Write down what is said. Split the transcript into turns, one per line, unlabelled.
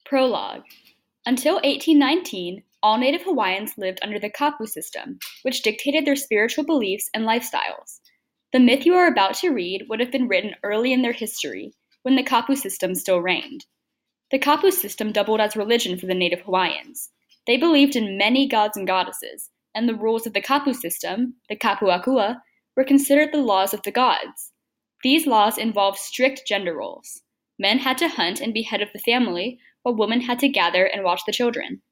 Prologue. Until 1819, all Native Hawaiians lived under the kapu system, which dictated their spiritual beliefs and lifestyles. The myth you are about to read would have been written early in their history, when the kapu system still reigned. The kapu system doubled as religion for the Native Hawaiians. They believed in many gods and goddesses, and the rules of the kapu system, the kapu akua, were considered the laws of the gods. These laws involved strict gender roles. Men had to hunt and be head of the family, while women had to gather and watch the children.